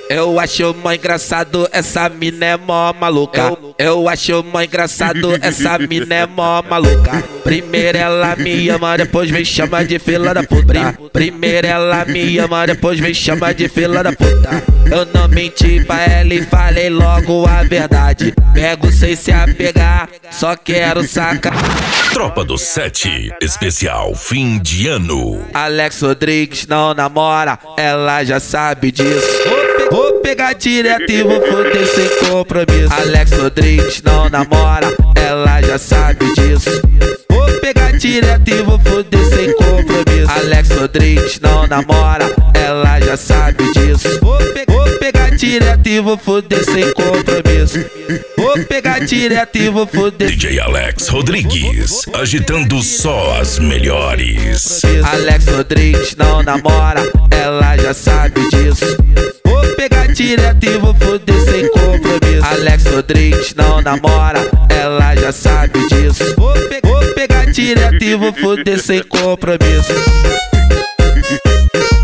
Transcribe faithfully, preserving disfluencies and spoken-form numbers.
Eu acho mó engraçado, essa mina é mó maluca. Eu, eu acho mó engraçado, essa mina é mó maluca. Primeiro ela me ama, depois me chama de fila da puta. Primeiro ela me ama, depois me chama de fila da puta. Eu não menti pra ela e falei logo a verdade. Pego sem se apegar, só quero sacar. Tropa do Sete, especial fim de ano. Alex Rodrigues não namora, ela já sabe disso. Vou pegar direto e vou foder sem compromisso. Alex Rodrigues não namora, ela já sabe disso. Vou pegar direto e vou foder sem compromisso. Alex Rodrigues não namora, ela já sabe disso. Vou, pe vou pegar direto e vou foder sem compromisso. Vou pegar direto e vou foder. D J Alex Rodrigues, agitando só as melhores. Alex Rodrigues não namora, ela já sabe disso. Vou pegar direto e vou foder sem compromisso. Alex Rodrigues não namora, ela já sabe disso. Vou, pe vou pegar direto e vou foder sem compromisso.